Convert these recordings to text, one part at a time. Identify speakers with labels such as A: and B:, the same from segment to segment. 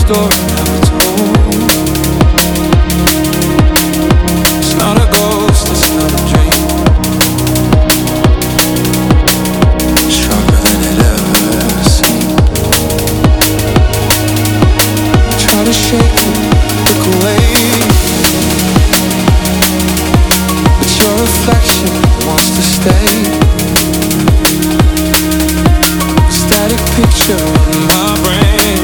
A: story never told. It's not a ghost, it's not a dream. Stronger than it ever seemed. Try to shake it, look away, but your reflection wants to stay. Static picture in my brain,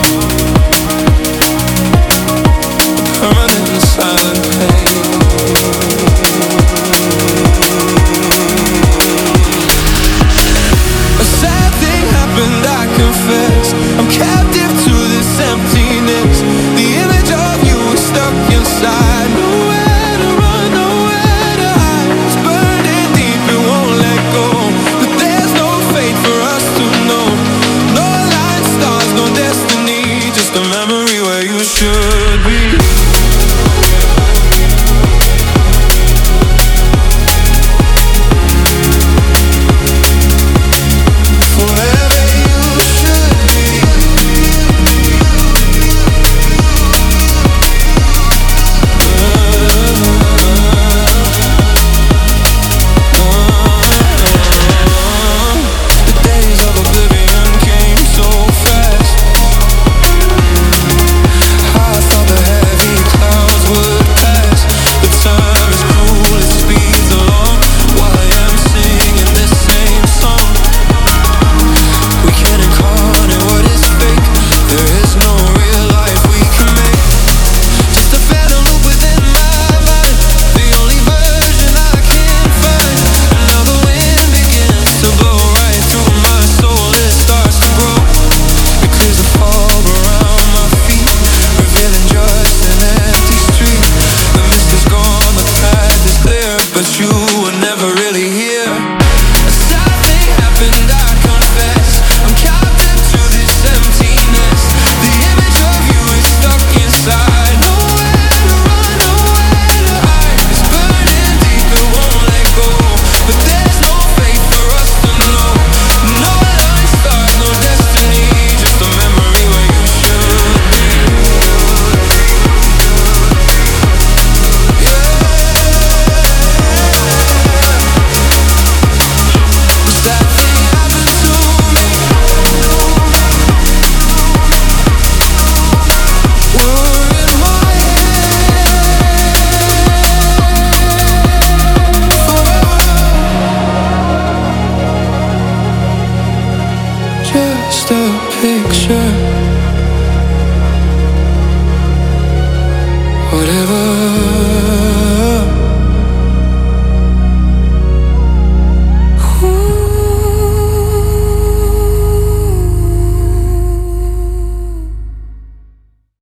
A: permanent silent pain. A sad thing happened, I confess. I'm captive to this emptiness. The image of you is stuck inside. Nowhere to run, nowhere to hide. It's burning deep, it won't let go. But there's no fate for us to know. No line stars, no destiny. Just a memory where you should be. Just a